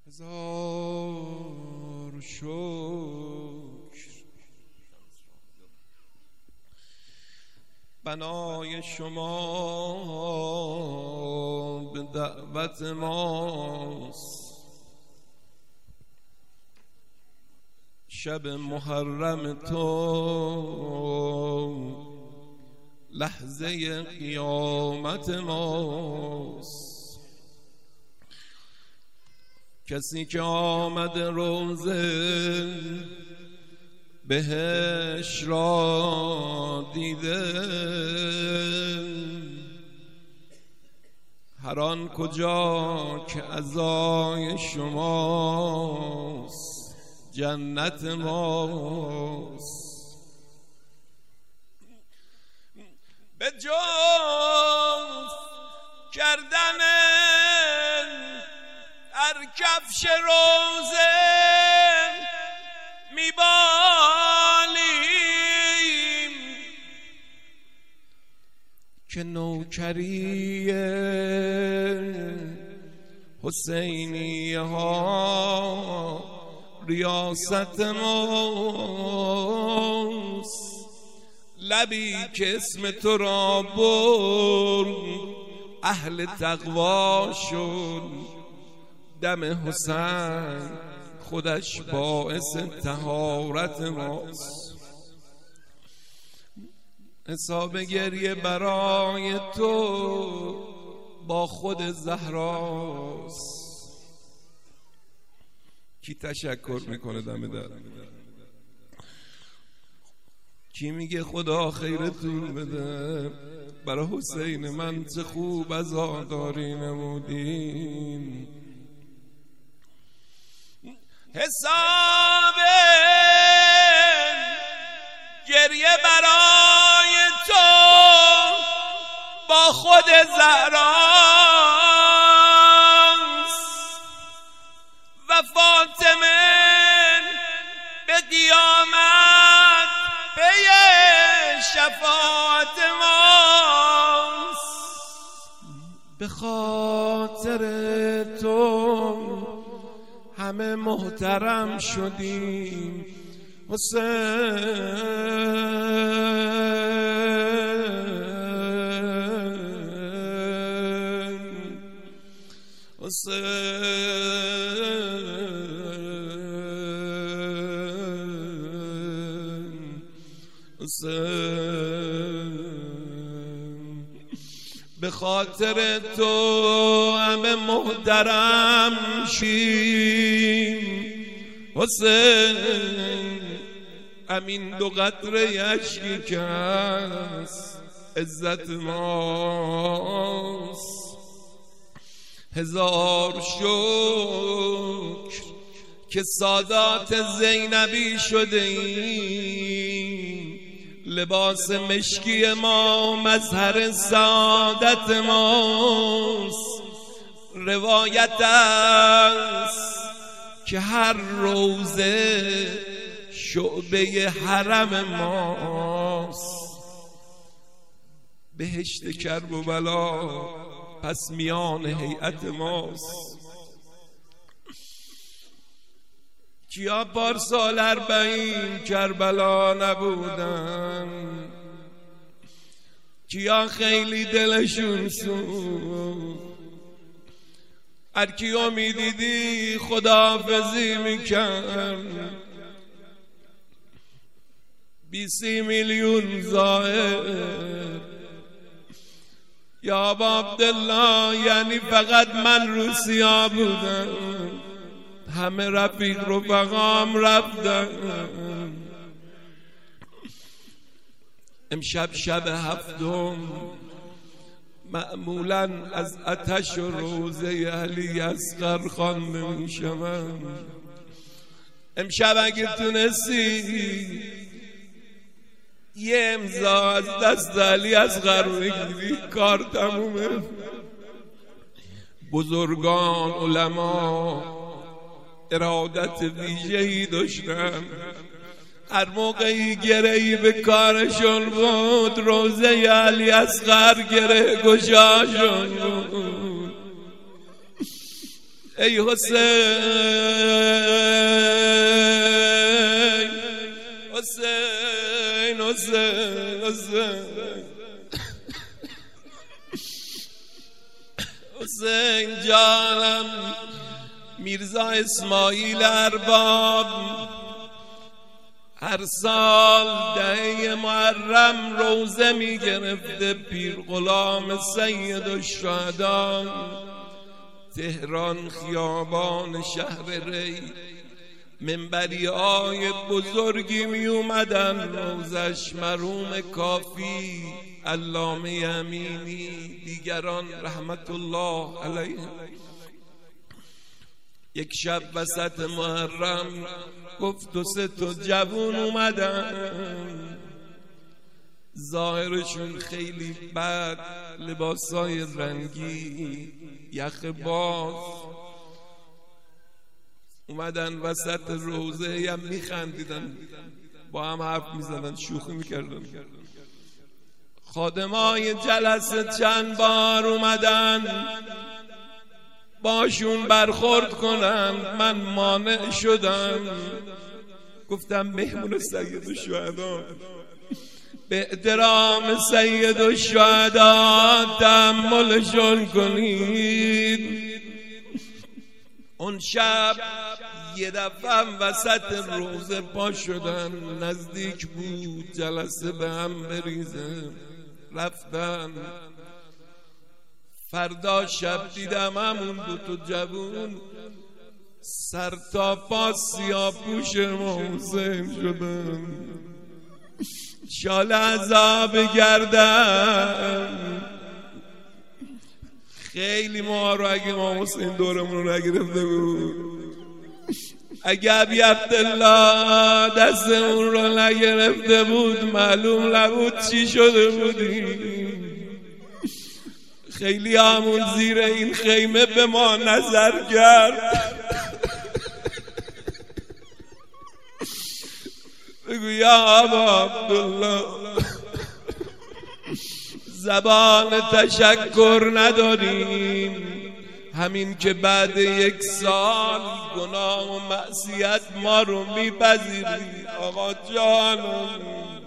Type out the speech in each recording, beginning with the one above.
هزار شکر بنای شما به دعوت ماست. شب محرم تو لحظه قیامت ماست. کسی که آمد روزه بهش را دیده، هر آن کجا که عزای شماست جنت ماست. به جز کردن هر کفش روزه میبالیم که نوکری حسینی ها ریاست ماست. لبی که اسم تو را برد اهل تقوا شد، دم حسین خودش باعث طهارت ماست. حساب گریه برای تو با خود زهراست. کی تشکر میکنه دم در؟ کی میگه خدا خیرتون بده؟ برای حسین من چه خوب عزاداری نمودین. حساب گریه برای تو با خود زهراست و فاطمه به قیامت پی شفاعت ماست. به خاطر تو همه محترم شدیم حسین. به خاطر تو همه محترم شیم حسین. همین دو قطره اشکی که هست عزت ماست. هزار شکر که سادات زینبی شده ایم. لباس مشکی ما مظهر سعادت ماست. روایت است که هر روزه شعبه حرم ماست. بهشت کرب و بلا پس میان هیئت ماست. کیا پارسال 40 کربلا نبودن؟ کیا خیلی دلشون سوخت؟ هر کیو میدیدی خداحافظی میکرد. 20 میلیون زائر یا عبدالله، یعنی فقط من روسیا بودم، همه رفیق رفقام رفتن. امشب شب هفتم معمولا از آتش و روزه علی اصغر خوانده میشم. امشب اگه تونستی یه امضا از دست علی اصغر بگیری کار تمومه. بزرگان علما ارادت ویژه‌ای داشتن. هر موقعی گرهی به کارشون بود روزه علی اصغر گره گشاشون بود. ای حسین حسین حسین حسین حسین جانم میرزا اسماعیل ارباب هر سال 10 محرم روزه میگرفته پیر غلام سید الشهدا تهران خیابان شهر ری منبری‌های بزرگی می اومدن روزش مرحوم کافی علامه امینی دیگران رحمت الله علیه. یک شب وسط محرم گفت 2-3 تا جوون اومدن ظاهرشون خیلی بد، لباسای رنگی، یخ باز، اومدن وسط روزه هم میخندیدن، با هم حرف میزدن، شوخی میکردن. خادمای جلسه چند بار اومدن باشون برخورد کنم، من مانع شدم. گفتم مهمون سید الشهدا، به احترام سید الشهدا تحملشون کنید. اون شب یه دفعه وسط روزه پا شدن، نزدیک بود جلسه به هم بریزه، رفتن. فردا شب دیدم همون 2 تا جوون سر تا پا سیاه‌پوش امام حسین شدن، شال عذاب گردن. خیلی ما رو اگه امام حسین دورمون رو نگرفته بود، اگه ابی عبدالله دست اون رو نگرفته بود معلوم نبود چی شده بودیم. خیلی همون زیر این خیمه به ما نظر کرد. بگو یا ابا عبدالله زبان تشکر نداریم، همین که بعد 1 سال گناه و معصیت ما رو میپذیری آقا جانم.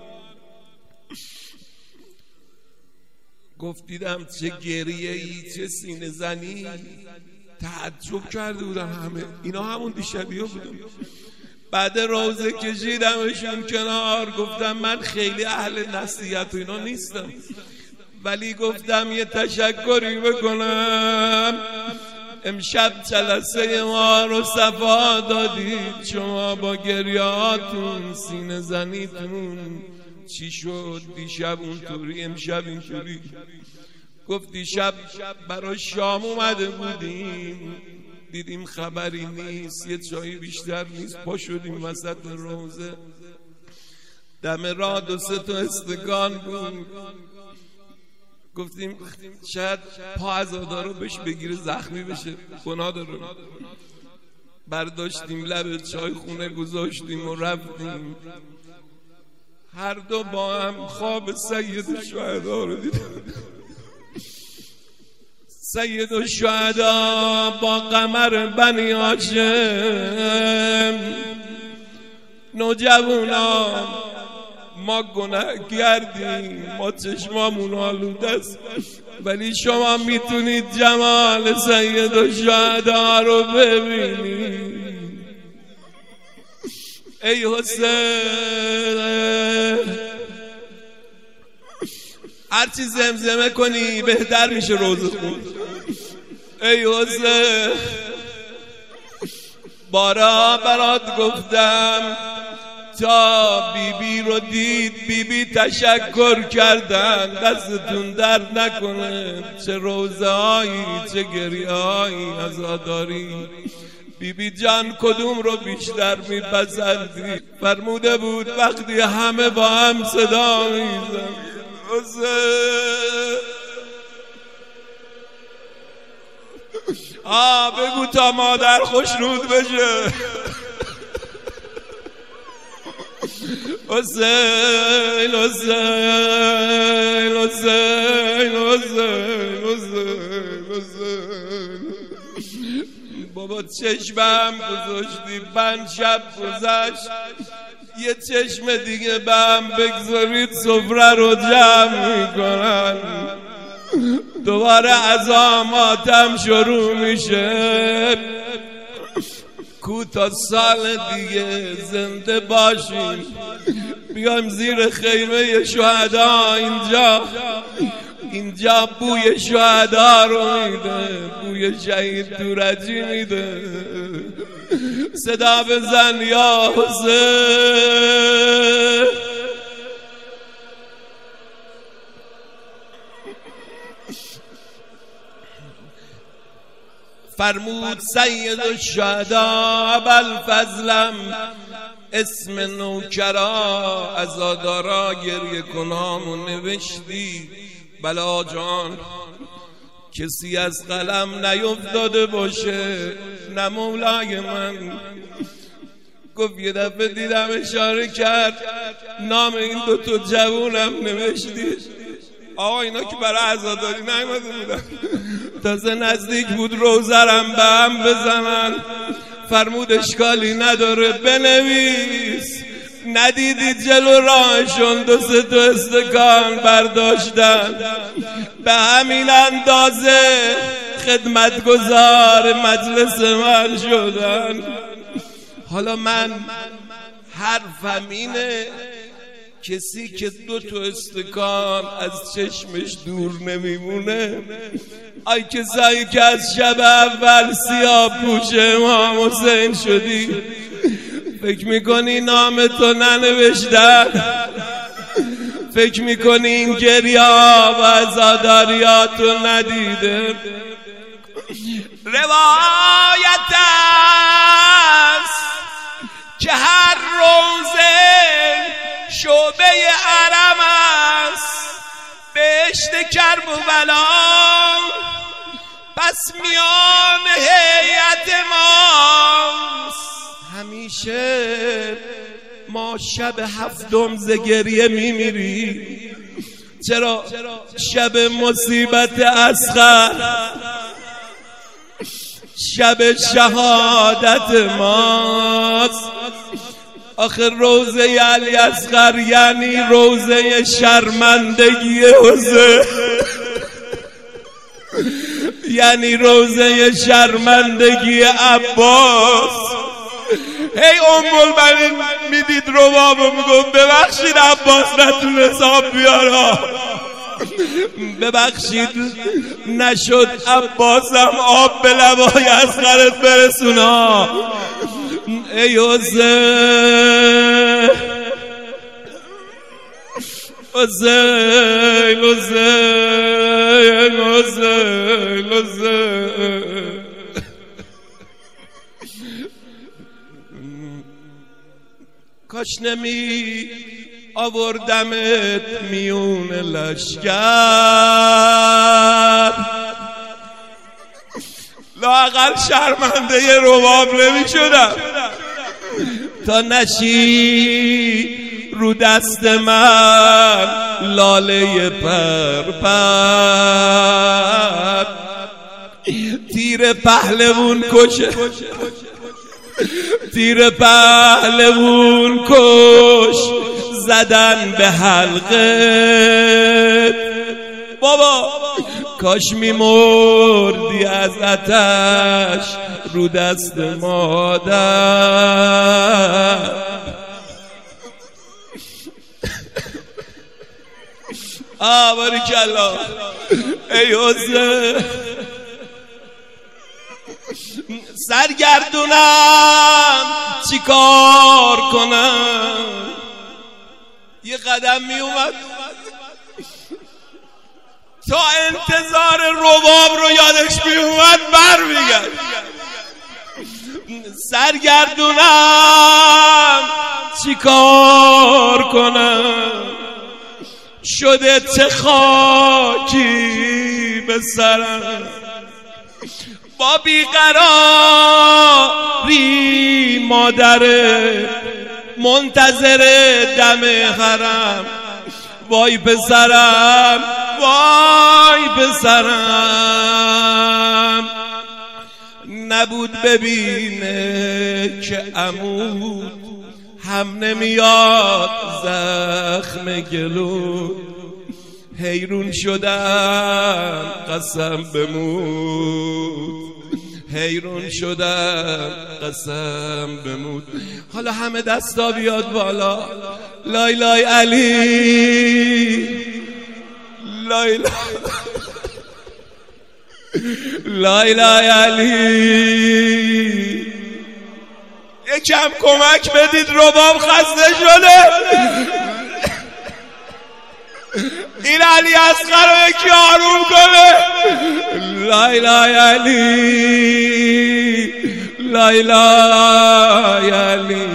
گفت دیدم چه گریه ای، چه سینه زنی. تعجب کرده بودن همه، اینا همون دیشبی ها بودن. بعد روزه کشیدمشون کنار، گفتم من خیلی اهل نصیحت و اینا نیستم، ولی گفتم یه تشکری بکنم. امشب جلسه ما رو صفا دادید، شما با گریهاتون، سینه زنیتون. چی شد دیشب اونطوری امشب اینطوری؟ گفت دیشب برای شام اومده بودیم، دیدیم خبری نیست، یه چایی بیشتر نیست، پا شدیم وسط روزه، دم راه 2-3 تا استکان بود. گفتیم شاید پا عزادارو بهش بگیره زخمی بشه، گناه داره. برداشتیم لب چای خونه گذاشتیم و رفتیم. هر دو با هم خواب سید الشهدا رو دیدیم. سید الشهدا با قمر بنی هاشم، نوجوانا ما گناه کردیم، ما چشمامون آلوده است، ولی شما میتونید جمال سید الشهدا رو ببینید. ای حسین هرچی زمزمه کنی بهتر میشه روزه خون. ای حسین بارا برات گفتم تا بیبی رو دید، بیبی تشکر کردن، دستتون درد نکنه. چه روزه هایی، چه گریه هایی، عزاداری. بیبی جان کدوم رو بیشتر میپسندی؟ فرموده بود وقتی همه با هم صدا میزن. بگو تا مادر خوشنود بشه. حسین حسین حسین حسین حسین حسین بابا چشمم گذاشتی بند شب گذشت یه چشم دیگه بهم بگذارید سفره رو جمع میکنن دوباره عزاماتم شروع میشه تا سال دیگه زنده باشیم بیایم زیر خیمه شهدا اینجا بوی شهدا رو میده بوی شهید تورجی میده صدا بزن یا حسین فرمود سید الشهدا ابوالفضلم اسم نوکرا عزادارا گریه کنامو نوشتی بلا جان کسی از قلم نیفتاده باشه نه مولای من گفت یه دفعه دیدم اشاره کرد نام این دوتا جوونم نوشتی آقا اینا که برای عزاداری نیومده بودن تازه نزدیک بود روزرم به هم بزنن فرمود اشکالی نداره بنویس ندیدی جلو راهشون 2-3 تا استکان برداشتن به همین اندازه خدمتگزار مجلس من شدن حالا من حرفم اینه کسی که 2 تا استکان از چشمش دور نمیمونه ای کسایی که از شب اول سیاه پوش امام حسین شدی فکر میکنی نام تو ننوشتن فکر میکنی این گریا و عزاداریاتو ندیده روایت است که هر روزه شعبه عرم است بهشت کربلا پس میان هیئت ماست همیشه ما شب 7 ز گریه میمیری چرا شب مصیبت اصغر شب شهادت ماست آخر روزه علی اصغر یعنی روزه شرمندگی حسین یعنی روزه شرمندگی عباس هی المؤمنین میدید ربابو میگفت ببخشید عباس نتونست آب بیاره ببخشید نشد عباسم آب به لبای اصغرت برسونا ای حسین حسین حسین حسین حسین کاش نمی آوردمت میون لشکر لااقل شرمنده رباب نمی شدم تا نشی رو دست من لاله پرپر تیر پهلوون کشه تیر پهلوون کش زدن به حلقه بابا کاش میمردی از آتش رو دست مادر باریکالله ای حسین سرگردونم چی کار کنم یه قدم می اومد تا انتظار رباب رو یادش می اومد بر میگرد سرگردونم چی کار کنم شده چه خاکی به سرم با بیقراری مادره منتظر دم حرم وای پسرم وای پسرم نبود ببینه که عمود هم نمیاد زخم گلو. حیرون شدم قسم بمود، حیرون شدم قسم بمود. حالا همه دستا بیاد بالا. لای لای علی، لای لای لای لای علی. یکم کمک بدید، رباب خسته شده. این علی اصغر رو یکی آروم کنه. لای لای علی، لای لای علی.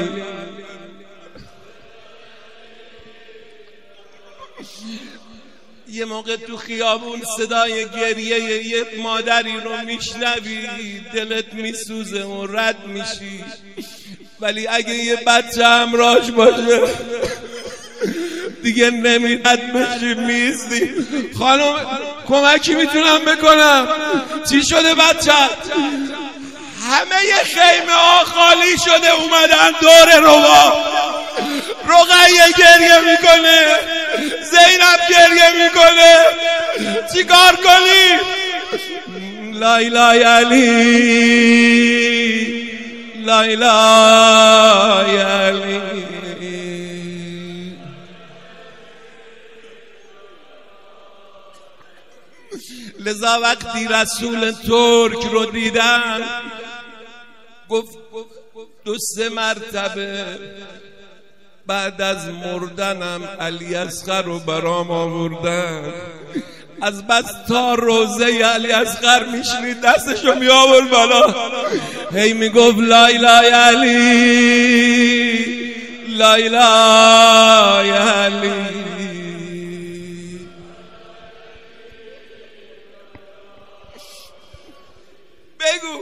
یه موقع تو خیابون صدای گریه یه مادری رو میشنوی، دلت میسوزه و رد میشی. ولی اگه یه بچه همراهش باشه دیگه نمیرد بشی، میزی. خانم کمکی میتونم بکنم؟ چی شده بچه؟ همه یه خیمه ها خالی شده، اومدن دور روا. رقیه گریه میکنه، زینب گریه میکنه. چی کار کنی؟ لای لای علی، لای لای علی. لذا وقتی رسول ترک رو دیدن گفت 2-3 مرتبه بعد از مردنم علی اصغر رو برام آوردن. از بس تا روزه علی اصغر میشنید دستشو می آورد بالا، هی میگفت لای لای علی، لای لای علی. بگو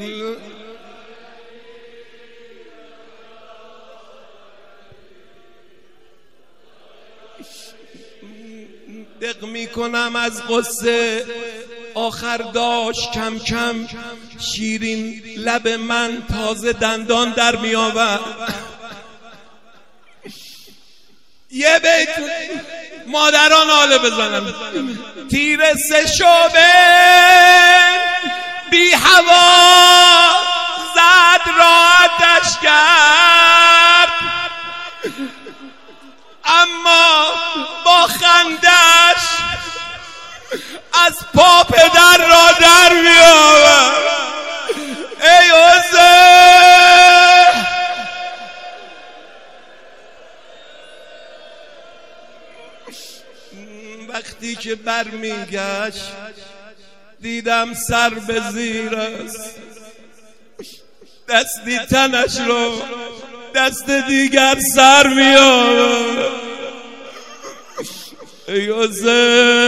دق میکنم از قصه. آخر داشت کم کم شیرین لب من تازه دندان در می آورد. یه بیت مادران آله بزنم. تیر 3 شعبه بی هوا زد را آتش کرد، اما با خندش از پا پدر را در می آورد. ای حسین، وقتی که برمیگشت دیدم سر به زیر است، دستی تنش رو دست دیگر سر می آورد. ای حسین،